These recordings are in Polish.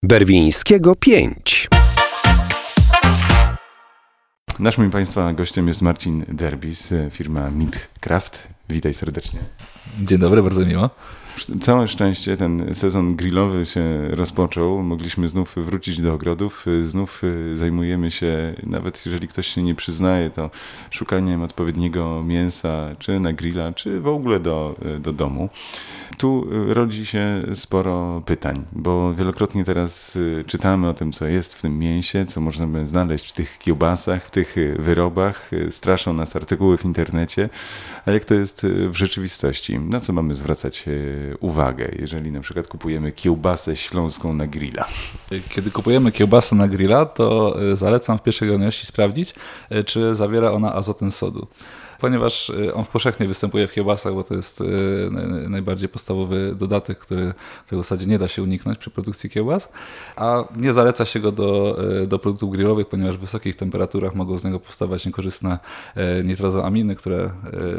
Berwińskiego 5. Naszym Państwa gościem jest Marcin Derbis, firma Meatcraft. Witaj serdecznie. Dzień dobry, bardzo miło. Całe szczęście ten sezon grillowy się rozpoczął. Mogliśmy znów wrócić do ogrodów. Znów zajmujemy się, nawet jeżeli ktoś się nie przyznaje, to szukaniem odpowiedniego mięsa, czy na grilla, czy w ogóle do domu. Tu rodzi się sporo pytań, bo wielokrotnie teraz czytamy o tym, co jest w tym mięsie, co można by znaleźć w tych kiełbasach, w tych wyrobach. Straszą nas artykuły w internecie. A jak to jest w rzeczywistości? Na co mamy zwracać uwagę, jeżeli na przykład kupujemy kiełbasę śląską na grilla? Kiedy kupujemy kiełbasę na grilla, to zalecam w pierwszej kolejności sprawdzić, czy zawiera ona azoten sodu. Ponieważ on powszechnie występuje w kiełbasach, bo to jest najbardziej podstawowy dodatek, który w zasadzie nie da się uniknąć przy produkcji kiełbas, a nie zaleca się go do produktów grillowych, ponieważ w wysokich temperaturach mogą z niego powstawać niekorzystne nitrozoaminy, które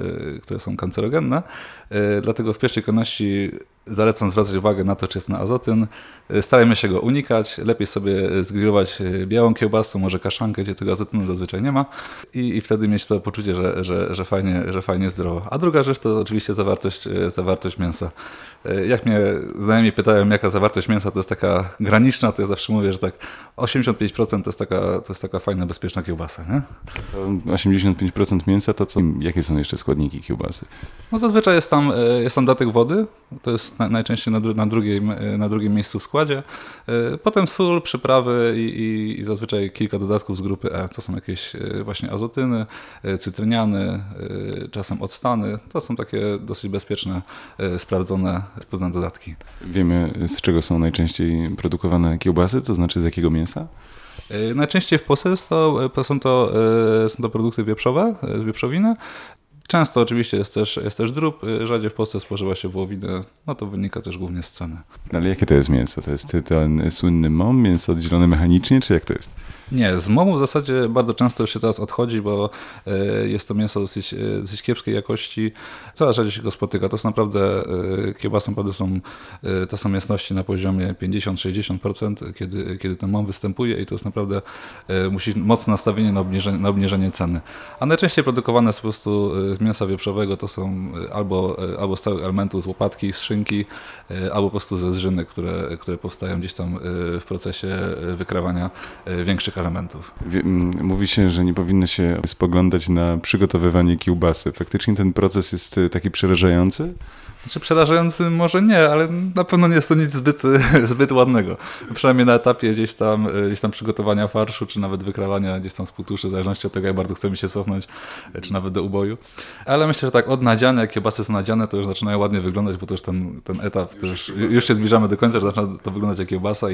są kancerogenne. Dlatego w pierwszej kolejności zalecam zwracać uwagę na to, czy jest na azotyn. Starajmy się go unikać. Lepiej sobie zgrillować białą kiełbasę, może kaszankę, gdzie tego azotynu zazwyczaj nie ma i wtedy mieć to poczucie, że fajnie zdrowo. A druga rzecz to oczywiście zawartość mięsa. Jak mnie znajomi pytają, jaka zawartość mięsa to jest taka graniczna, to ja zawsze mówię, że tak 85% to jest taka fajna, bezpieczna kiełbasa. Nie? To 85% mięsa, to co? Jakie są jeszcze składniki kiełbasy? No zazwyczaj jest tam dodatek wody, to jest najczęściej na drugim miejscu w składzie. Potem sól, przyprawy i zazwyczaj kilka dodatków z grupy E. To są jakieś właśnie azotyny, cytryniany, czasem octany. To są takie dosyć bezpieczne, sprawdzone dodatki. Wiemy, z czego są najczęściej produkowane kiełbasy, to znaczy z jakiego mięsa? Najczęściej w Polsce są to produkty wieprzowe, z wieprzowiny. Często oczywiście jest też drób, rzadziej w Polsce spożywa się wołowinę, no to wynika też głównie z ceny. Ale jakie to jest mięso? To jest ten słynny MOM, mięso oddzielone mechanicznie, czy jak to jest? Nie, z MOM-u w zasadzie bardzo często już się teraz odchodzi, bo jest to mięso dosyć kiepskiej jakości. Coraz rzadziej się go spotyka. To są naprawdę, kiełbasy naprawdę to są mięsności na poziomie 50-60%, kiedy ten MOM występuje i to jest naprawdę, musi mocne nastawienie na obniżenie ceny. A najczęściej produkowane jest po prostu z mięsa wieprzowego, to są albo z całych elementów, z łopatki, z szynki, albo po prostu ze zżyny, które powstają gdzieś tam w procesie wykrawania większych elementów. Mówi się, że nie powinno się spoglądać na przygotowywanie kiełbasy. Faktycznie ten proces jest taki przerażający? Znaczy przerażający może nie, ale na pewno nie jest to nic zbyt ładnego. Przynajmniej na etapie gdzieś tam przygotowania farszu, czy nawet wykrawania gdzieś tam z półtuszy, w zależności od tego, jak bardzo chcemy się cofnąć, czy nawet do uboju. Ale myślę, że tak od nadziania, jak kiełbasy są nadziane, to już zaczynają ładnie wyglądać, bo to już ten etap, to już się zbliżamy do końca, że zaczyna to wyglądać jak kiełbasa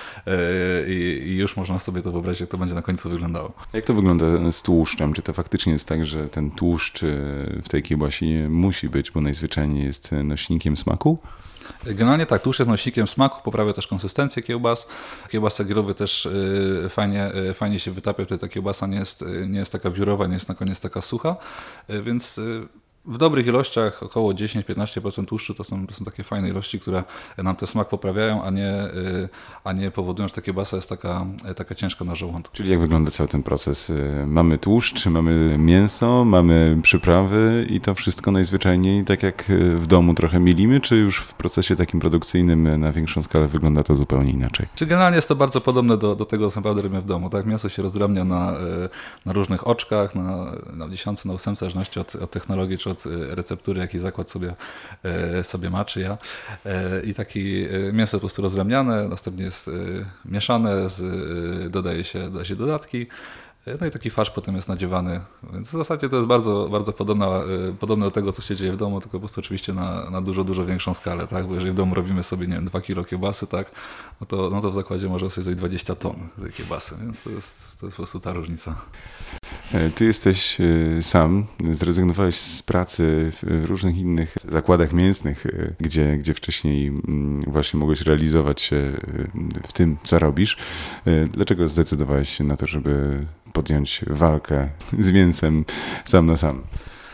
i już można sobie to wyobrazić, jak to będzie na końcu wyglądało. Jak to wygląda z tłuszczem? Czy to faktycznie jest tak, że ten tłuszcz w tej kiełbasie musi być, bo najzwyczajniej jest nośnikiem smaku? Generalnie tak, tłuszcz jest nośnikiem smaku, poprawia też konsystencję kiełbas. Kiełbasa grillowa też fajnie się wytapia, wtedy ta kiełbasa nie jest taka wiórowa, nie jest na koniec taka sucha, więc w dobrych ilościach, około 10-15% tłuszczu, to są takie fajne ilości, które nam ten smak poprawiają, a nie powodują, że ta kiełbasa jest taka ciężka na żołądku. Czyli jak wygląda cały ten proces? Mamy tłuszcz, mamy mięso, mamy przyprawy i to wszystko najzwyczajniej tak jak w domu trochę milimy, czy już w procesie takim produkcyjnym na większą skalę wygląda to zupełnie inaczej? Czy generalnie jest to bardzo podobne do tego, co naprawdę robimy w domu. Tak? Mięso się rozdrabnia na różnych oczkach, na 10, na 8, w zależności od technologii, czy od receptury, jaki zakład sobie ma, czy ja. I taki mięso po prostu rozdrabniane, następnie jest mieszane, dodaje się dodatki. No i taki farsz potem jest nadziewany, więc w zasadzie to jest bardzo, bardzo podobne do tego, co się dzieje w domu, tylko po prostu oczywiście na dużo, dużo większą skalę, tak? Bo jeżeli w domu robimy sobie, nie wiem, 2 kilo kiełbasy, tak? No to w zakładzie może sobie zrobić 20 ton tej kiełbasy, więc to jest po prostu ta różnica. Ty jesteś sam, zrezygnowałeś z pracy w różnych innych zakładach mięsnych, gdzie wcześniej właśnie mogłeś realizować się w tym, co robisz. Dlaczego zdecydowałeś się na to, żeby podjąć walkę z mięsem sam na sam?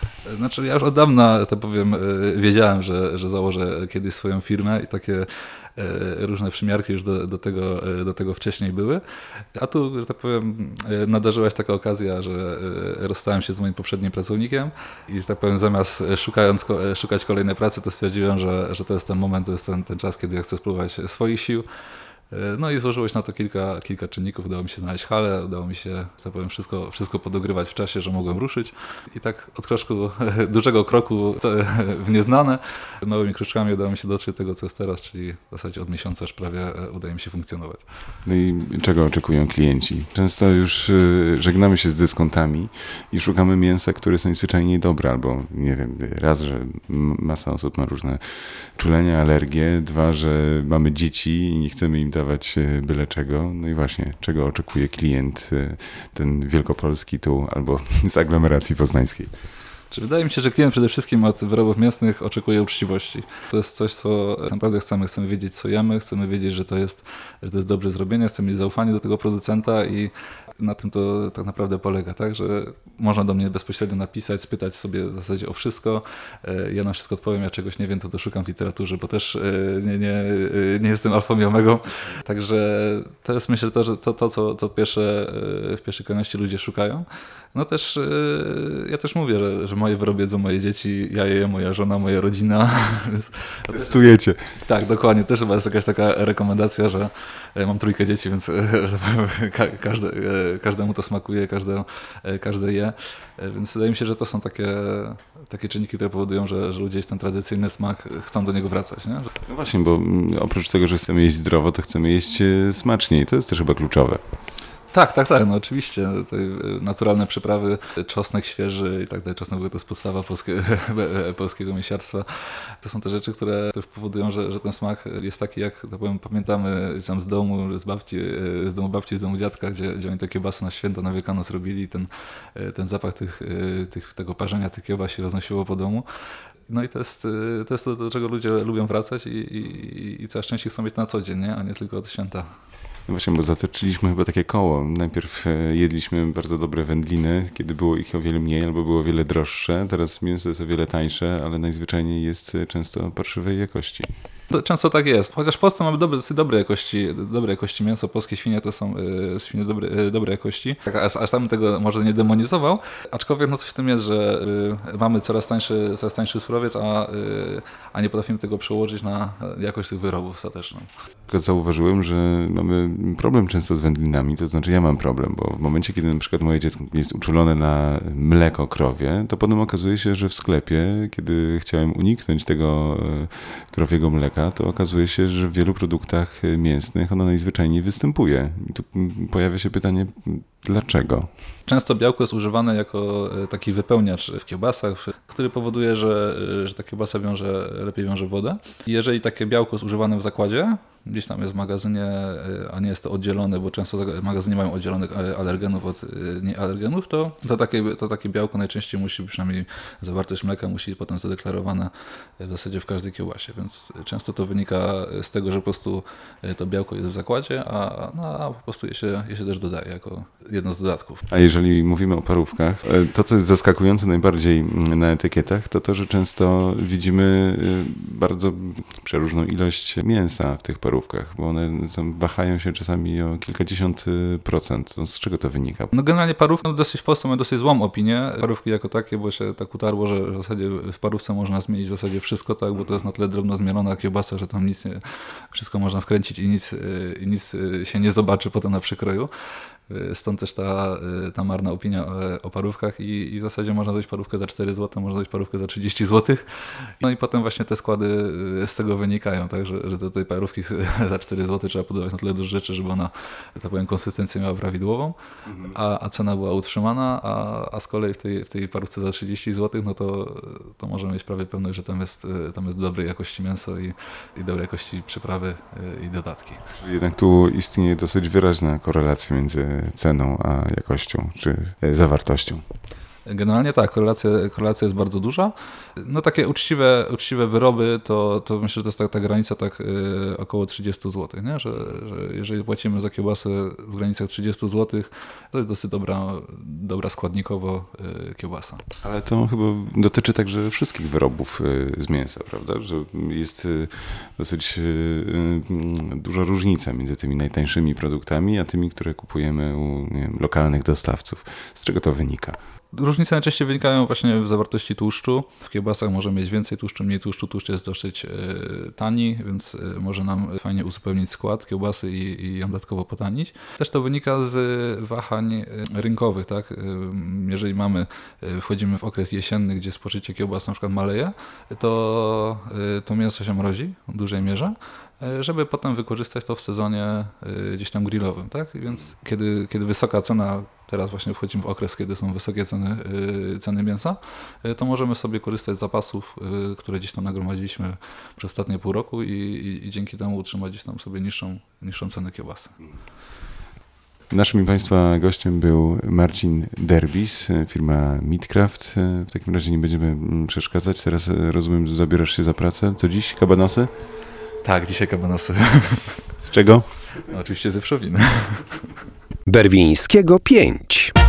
Znaczy ja już od dawna, tak powiem, wiedziałem, że założę kiedyś swoją firmę i takie różne przymiarki już do tego wcześniej były. A tu, że tak powiem, nadarzyła się taka okazja, że rozstałem się z moim poprzednim pracownikiem i, że tak powiem, zamiast szukać kolejnej pracy, to stwierdziłem, że to jest ten moment, to jest ten czas, kiedy ja chcę spróbować swoich sił. No i złożyło się na to kilka czynników. Udało mi się znaleźć halę, udało mi się, tak powiem, wszystko podogrywać w czasie, że mogłem ruszyć. I tak od dużego kroku w nieznane, małymi kroczkami udało mi się dotrzeć do tego, co jest teraz, czyli w zasadzie od miesiąca już prawie udaje mi się funkcjonować. No i czego oczekują klienci? Często już żegnamy się z dyskontami i szukamy mięsa, które jest najzwyczajniej dobre, albo nie wiem, raz, że masa osób ma różne czulenia, alergie, dwa, że mamy dzieci i nie chcemy im dawać byle czego. No i właśnie, czego oczekuje klient, ten wielkopolski tu albo z aglomeracji poznańskiej? Wydaje mi się, że klient przede wszystkim od wyrobów mięsnych oczekuje uczciwości. To jest coś, co naprawdę chcemy wiedzieć, co jemy, chcemy wiedzieć, że to jest dobre zrobienie, chcemy mieć zaufanie do tego producenta i na tym to tak naprawdę polega, tak, że można do mnie bezpośrednio napisać, spytać sobie w zasadzie o wszystko, ja na wszystko odpowiem, ja czegoś nie wiem, to doszukam w literaturze, bo też nie jestem alfą i omegą, także to jest, myślę, że to co w pierwszej kolejności ludzie szukają. No też ja też mówię, że moje wyroby jedzą moje dzieci, ja je jem, moja żona, moja rodzina. Testujecie. Tak, dokładnie. Też chyba jest jakaś taka rekomendacja, że mam 3 dzieci, więc każdemu to smakuje, każde je. Więc wydaje mi się, że to są takie czynniki, które powodują, że ludzie ten tradycyjny smak chcą do niego wracać. Nie? No właśnie, bo oprócz tego, że chcemy jeść zdrowo, to chcemy jeść smaczniej. To jest też chyba kluczowe. Tak, no oczywiście. Tutaj naturalne przyprawy, czosnek świeży i tak dalej. Czosnek to jest podstawa polskiego mięsiarstwa. To są te rzeczy, które powodują, że ten smak jest taki, jak tak powiem, pamiętamy tam z domu, z domu babci, z domu dziadka, gdzie oni te kiełbasy na święto, na Wielkanoc robili. Ten zapach tego parzenia tych kiełbas się roznosiło po domu. No i to jest to, do czego ludzie lubią wracać i coraz częściej chcą mieć na co dzień, nie? A nie tylko od święta. No właśnie, bo zatoczyliśmy chyba takie koło. Najpierw jedliśmy bardzo dobre wędliny, kiedy było ich o wiele mniej albo było o wiele droższe. Teraz mięso jest o wiele tańsze, ale najzwyczajniej jest często parszywej jakości. Często tak jest. Chociaż w Polsce mamy dosyć dobrej jakości mięso. Polskie świnie to są świnie dobrej jakości. Tak, aż tam tego może nie demonizował. Aczkolwiek no coś w tym jest, że mamy coraz tańszy surowiec, a nie potrafimy tego przełożyć na jakość tych wyrobów ostateczną. Zauważyłem, że mamy problem często z wędlinami, to znaczy ja mam problem, bo w momencie, kiedy na przykład moje dziecko jest uczulone na mleko krowie, to potem okazuje się, że w sklepie, kiedy chciałem uniknąć tego krowiego mleka, to okazuje się, że w wielu produktach mięsnych ono najzwyczajniej występuje. I tu pojawia się pytanie, dlaczego? Często białko jest używane jako taki wypełniacz w kiełbasach, który powoduje, że ta kiełbasa lepiej wiąże wodę. I jeżeli takie białko jest używane w zakładzie, gdzieś tam jest w magazynie, a nie jest to oddzielone, bo często magazyny mają oddzielonych alergenów od niealergenów, to takie białko najczęściej musi, przynajmniej zawartość mleka musi być potem zadeklarowana w zasadzie w każdej kiełbasie, więc często to wynika z tego, że po prostu to białko jest w zakładzie, a po prostu je się też dodaje jako jedno z dodatków. A jeżeli mówimy o parówkach, to co jest zaskakujące najbardziej na etykietach, to że często widzimy bardzo przeróżną ilość mięsa w tych parówkach, bo one wahają się czasami o kilkadziesiąt procent. To z czego to wynika? No generalnie parówki w Polsce mają dosyć złą opinię. Parówki jako takie, bo się tak utarło, że w zasadzie w parówce można zmienić w zasadzie wszystko, tak, bo to jest na tyle drobno zmielona kiełbasa, że tam wszystko można wkręcić i nic się nie zobaczy potem na przekroju. Stąd też ta marna opinia o parówkach i w zasadzie można zjeść parówkę za 4 zł, można zjeść parówkę za 30 zł. No i potem właśnie te składy z tego wynikają, tak, że do tej parówki za 4 zł trzeba podawać na tyle dużo rzeczy, żeby ona, tak powiem, konsystencję miała prawidłową, a cena była utrzymana, a z kolei w tej parówce za 30 zł, no to możemy mieć prawie pewność, że tam jest dobrej jakości mięso i dobrej jakości przyprawy i dodatki. Jednak tu istnieje dosyć wyraźna korelacja między ceną a jakością czy zawartością. Generalnie tak, korelacja jest bardzo duża. No takie uczciwe wyroby, to myślę, że to jest ta granica około 30 zł, nie? Że jeżeli płacimy za kiełbasę w granicach 30 zł, to jest dosyć dobra składnikowo kiełbasa. Ale to chyba dotyczy także wszystkich wyrobów z mięsa, prawda? Że jest dosyć duża różnica między tymi najtańszymi produktami, a tymi, które kupujemy u lokalnych dostawców. Z czego to wynika? Różnice najczęściej wynikają właśnie w zawartości tłuszczu. W kiełbasach możemy mieć więcej tłuszczu, mniej tłuszczu. Tłuszcz jest dosyć tani, więc może nam fajnie uzupełnić skład kiełbasy i ją dodatkowo potanić. Też to wynika z wahań rynkowych, tak? Jeżeli wchodzimy w okres jesienny, gdzie spożycie kiełbas na przykład maleje, to mięso się mrozi w dużej mierze, żeby potem wykorzystać to w sezonie gdzieś tam grillowym, tak? Więc kiedy wysoka cena, teraz właśnie wchodzimy w okres, kiedy są wysokie ceny mięsa, to możemy sobie korzystać z zapasów, które gdzieś tam nagromadziliśmy przez ostatnie pół roku i dzięki temu utrzymać gdzieś tam sobie niższą cenę kiełbasy. Naszym i Państwa gościem był Marcin Derbis, firma Meatcraft. W takim razie nie będziemy przeszkadzać. Teraz rozumiem, zabierasz się za pracę. Co dziś? Kabanosy? Tak, dzisiaj kabanosy. Z czego? No, oczywiście ze wieprzowiny. Berwińskiego 5.